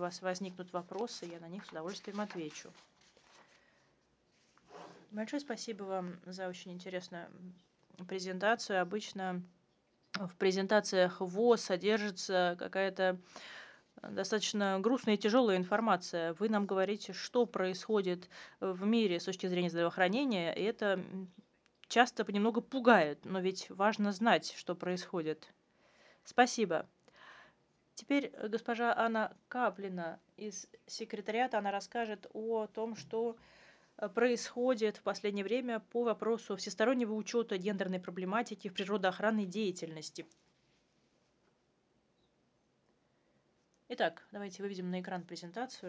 вас возникнут вопросы, я на них с удовольствием отвечу. Большое спасибо вам за очень интересную презентацию. Обычно в презентациях ВОЗ содержится какая-то достаточно грустная и тяжелая информация. Вы нам говорите, что происходит в мире с точки зрения здравоохранения, и это часто понемногу пугает, но ведь важно знать, что происходит. Спасибо. Теперь госпожа Анна Каплина из секретариата, она расскажет о том, что происходит в последнее время по вопросу всестороннего учета гендерной проблематики в природоохранной деятельности. Итак, давайте выведем на экран презентацию.